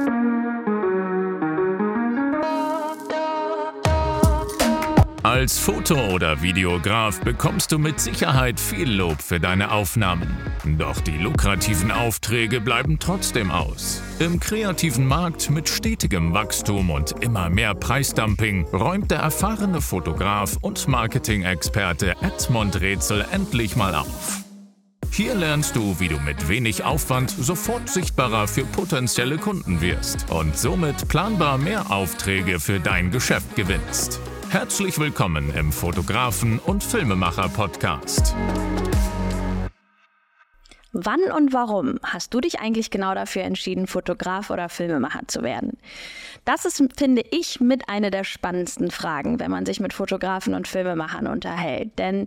Als Foto- oder Videograf bekommst du mit Sicherheit viel Lob für deine Aufnahmen. Doch die lukrativen Aufträge bleiben trotzdem aus. Im kreativen Markt mit stetigem Wachstum und immer mehr Preisdumping räumt der erfahrene Fotograf und Marketing-Experte Edmund Rätsel endlich mal auf. Hier lernst du, wie du mit wenig Aufwand sofort sichtbarer für potenzielle Kunden wirst und somit planbar mehr Aufträge für dein Geschäft gewinnst. Herzlich willkommen im Fotografen- und Filmemacher-Podcast. Wann und warum hast du dich eigentlich genau dafür entschieden, Fotograf oder Filmemacher zu werden? Das ist, finde ich, mit einer der spannendsten Fragen, wenn man sich mit Fotografen und Filmemachern unterhält. Denn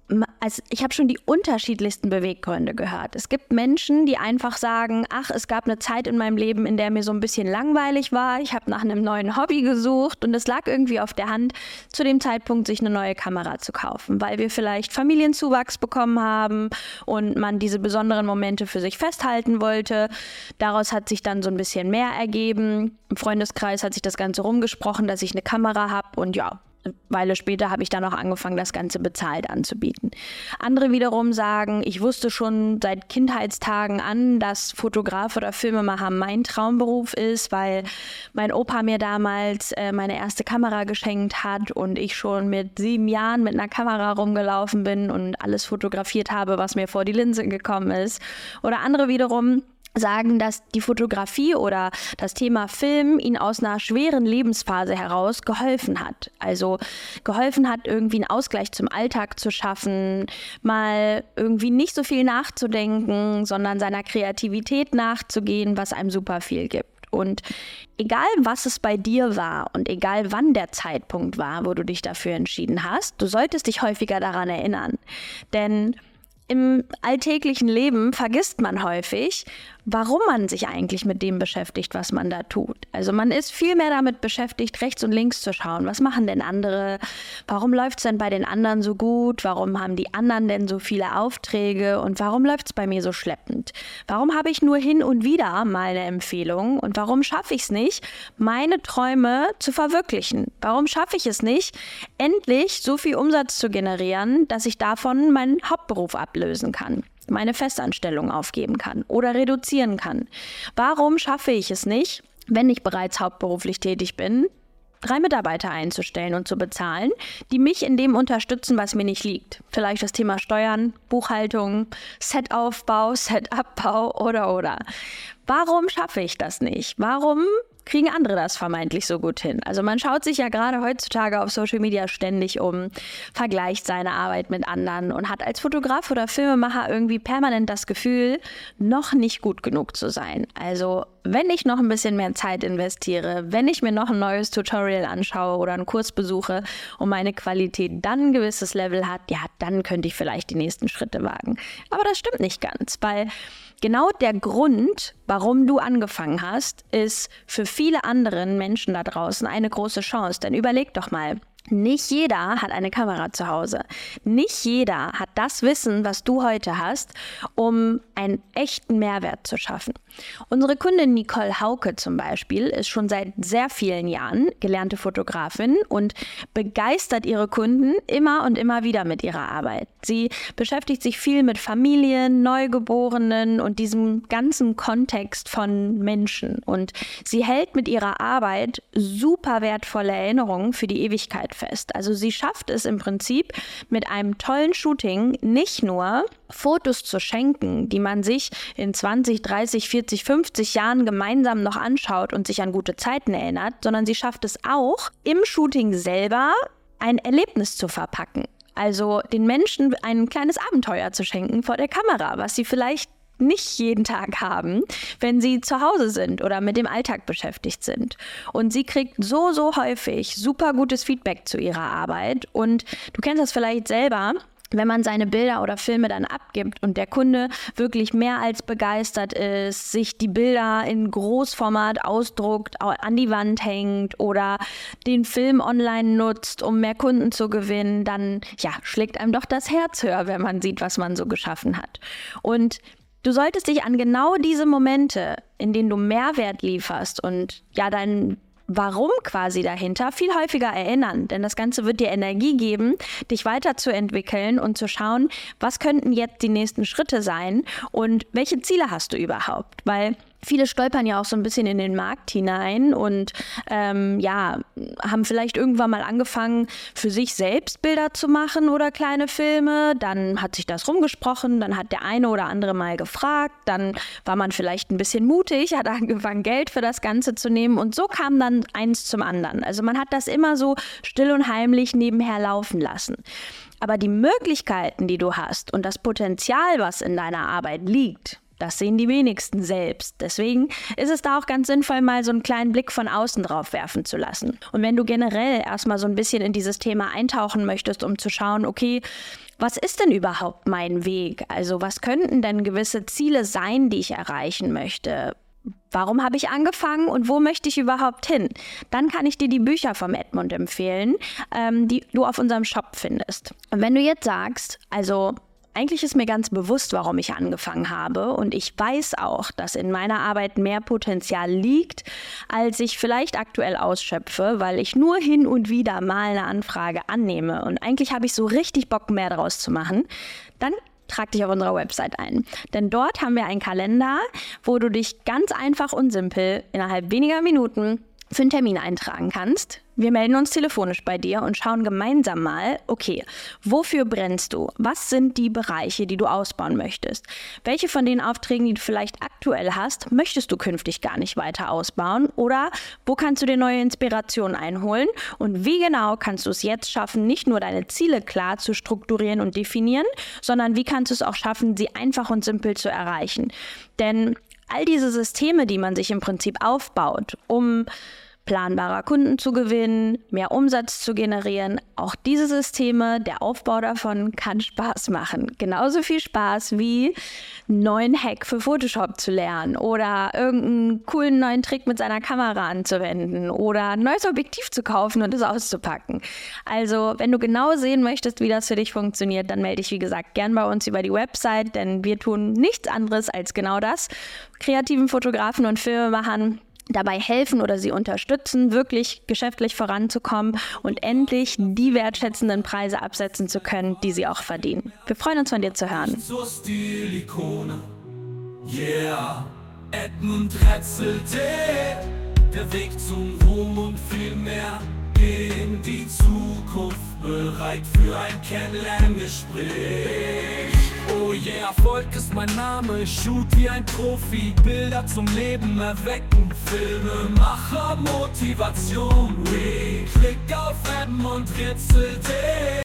ich habe schon die unterschiedlichsten Beweggründe gehört. Es gibt Menschen, die einfach sagen, ach, es gab eine Zeit in meinem Leben, in der mir so ein bisschen langweilig war. Ich habe nach einem neuen Hobby gesucht und es lag irgendwie auf der Hand, zu dem Zeitpunkt sich eine neue Kamera zu kaufen, weil wir vielleicht Familienzuwachs bekommen haben und man diese besonderen Momente für sich festhalten wollte. Daraus hat sich dann so ein bisschen mehr ergeben. Im Freundeskreis hat sich das Ganze rumgesprochen, dass ich eine Kamera habe und ja, eine Weile später habe ich dann auch angefangen, das Ganze bezahlt anzubieten. Andere wiederum sagen, ich wusste schon seit Kindheitstagen an, dass Fotograf oder Filmemacher mein Traumberuf ist, weil mein Opa mir damals meine erste Kamera geschenkt hat und ich schon mit 7 Jahren mit einer Kamera rumgelaufen bin und alles fotografiert habe, was mir vor die Linse gekommen ist. Oder andere wiederum sagen, dass die Fotografie oder das Thema Film ihn aus einer schweren Lebensphase heraus geholfen hat. Also geholfen hat, irgendwie einen Ausgleich zum Alltag zu schaffen, mal irgendwie nicht so viel nachzudenken, sondern seiner Kreativität nachzugehen, was einem super viel gibt. Und egal, was es bei dir war und egal, wann der Zeitpunkt war, wo du dich dafür entschieden hast, du solltest dich häufiger daran erinnern. Denn im alltäglichen Leben vergisst man häufig, warum man sich eigentlich mit dem beschäftigt, was man da tut. Also man ist viel mehr damit beschäftigt, rechts und links zu schauen. Was machen denn andere? Warum läuft es denn bei den anderen so gut? Warum haben die anderen denn so viele Aufträge? Und warum läuft es bei mir so schleppend? Warum habe ich nur hin und wieder mal eine Empfehlung? Und warum schaffe ich es nicht, meine Träume zu verwirklichen? Warum schaffe ich es nicht, endlich so viel Umsatz zu generieren, dass ich davon meinen Hauptberuf ablösen kann? Meine Festanstellung aufgeben kann oder reduzieren kann. Warum schaffe ich es nicht, wenn ich bereits hauptberuflich tätig bin, 3 Mitarbeiter einzustellen und zu bezahlen, die mich in dem unterstützen, was mir nicht liegt? Vielleicht das Thema Steuern, Buchhaltung, Setaufbau, Setuppbau oder. Warum schaffe ich das nicht? Warum kriegen andere das vermeintlich so gut hin? Also man schaut sich ja gerade heutzutage auf Social Media ständig um, vergleicht seine Arbeit mit anderen und hat als Fotograf oder Filmemacher irgendwie permanent das Gefühl, noch nicht gut genug zu sein. Also wenn ich noch ein bisschen mehr Zeit investiere, wenn ich mir noch ein neues Tutorial anschaue oder einen Kurs besuche und meine Qualität dann ein gewisses Level hat, ja, dann könnte ich vielleicht die nächsten Schritte wagen. Aber das stimmt nicht ganz, weil genau der Grund, warum du angefangen hast, ist für viele anderen Menschen da draußen eine große Chance. Denn überleg doch mal, nicht jeder hat eine Kamera zu Hause. Nicht jeder hat das Wissen, was du heute hast, um einen echten Mehrwert zu schaffen. Unsere Kundin Nicole Hauke zum Beispiel ist schon seit sehr vielen Jahren gelernte Fotografin und begeistert ihre Kunden immer und immer wieder mit ihrer Arbeit. Sie beschäftigt sich viel mit Familien, Neugeborenen und diesem ganzen Kontext von Menschen. Und sie hält mit ihrer Arbeit super wertvolle Erinnerungen für die Ewigkeit fest. Also sie schafft es im Prinzip mit einem tollen Shooting nicht nur Fotos zu schenken, die man sich in 20, 30, 40, 50 Jahren gemeinsam noch anschaut und sich an gute Zeiten erinnert, sondern sie schafft es auch, im Shooting selber ein Erlebnis zu verpacken. Also den Menschen ein kleines Abenteuer zu schenken vor der Kamera, was sie vielleicht nicht jeden Tag haben, wenn sie zu Hause sind oder mit dem Alltag beschäftigt sind. Und sie kriegt so häufig super gutes Feedback zu ihrer Arbeit. Und du kennst das vielleicht selber, wenn man seine Bilder oder Filme dann abgibt und der Kunde wirklich mehr als begeistert ist, sich die Bilder in Großformat ausdruckt, an die Wand hängt oder den Film online nutzt, um mehr Kunden zu gewinnen, dann ja, schlägt einem doch das Herz höher, wenn man sieht, was man so geschaffen hat. Und Du solltest dich an genau diese Momente, in denen du Mehrwert lieferst und ja dein Warum quasi dahinter viel häufiger erinnern, denn das Ganze wird dir Energie geben, dich weiterzuentwickeln und zu schauen, was könnten jetzt die nächsten Schritte sein und welche Ziele hast du überhaupt, weil viele stolpern ja auch so ein bisschen in den Markt hinein und haben vielleicht irgendwann mal angefangen, für sich selbst Bilder zu machen oder kleine Filme. Dann hat sich das rumgesprochen, dann hat der eine oder andere mal gefragt, dann war man vielleicht ein bisschen mutig, hat angefangen, Geld für das Ganze zu nehmen und so kam dann eins zum anderen. Also man hat das immer so still und heimlich nebenher laufen lassen. Aber die Möglichkeiten, die du hast und das Potenzial, was in deiner Arbeit liegt, das sehen die wenigsten selbst. Deswegen ist es da auch ganz sinnvoll, mal so einen kleinen Blick von außen drauf werfen zu lassen. Und wenn du generell erstmal so ein bisschen in dieses Thema eintauchen möchtest, um zu schauen, okay, was ist denn überhaupt mein Weg? Also was könnten denn gewisse Ziele sein, die ich erreichen möchte? Warum habe ich angefangen und wo möchte ich überhaupt hin? Dann kann ich dir die Bücher vom Edmund empfehlen, die du auf unserem Shop findest. Und wenn du jetzt sagst, also eigentlich ist mir ganz bewusst, warum ich angefangen habe und ich weiß auch, dass in meiner Arbeit mehr Potenzial liegt, als ich vielleicht aktuell ausschöpfe, weil ich nur hin und wieder mal eine Anfrage annehme und eigentlich habe ich so richtig Bock, mehr daraus zu machen, dann trag dich auf unserer Website ein. Denn dort haben wir einen Kalender, wo du dich ganz einfach und simpel innerhalb weniger Minuten für einen Termin eintragen kannst. Wir melden uns telefonisch bei dir und schauen gemeinsam mal, okay, wofür brennst du? Was sind die Bereiche, die du ausbauen möchtest? Welche von den Aufträgen, die du vielleicht aktuell hast, möchtest du künftig gar nicht weiter ausbauen? Oder wo kannst du dir neue Inspirationen einholen? Und wie genau kannst du es jetzt schaffen, nicht nur deine Ziele klar zu strukturieren und definieren, sondern wie kannst du es auch schaffen, sie einfach und simpel zu erreichen? Denn all diese Systeme, die man sich im Prinzip aufbaut, um planbarer Kunden zu gewinnen, mehr Umsatz zu generieren, auch diese Systeme, der Aufbau davon kann Spaß machen. Genauso viel Spaß wie einen neuen Hack für Photoshop zu lernen oder irgendeinen coolen neuen Trick mit seiner Kamera anzuwenden oder ein neues Objektiv zu kaufen und es auszupacken. Also, wenn du genau sehen möchtest, wie das für dich funktioniert, dann melde dich, wie gesagt, gern bei uns über die Website, denn wir tun nichts anderes als genau das. Kreativen Fotografen und Filmemachern dabei helfen oder sie unterstützen, wirklich geschäftlich voranzukommen und endlich die wertschätzenden Preise absetzen zu können, die sie auch verdienen. Wir freuen uns, von dir zu hören. So Stilikone, yeah, Edmund Retzelte, der Weg zum Ruhm und viel mehr in die Zukunft, bereit für ein Kennenlerngespräch. Oh yeah, Erfolg ist mein Name, ich shoot wie ein Profi, Bilder zum Leben erwecken, Filmemacher, Motivation, klick auf Edmund Retzelte.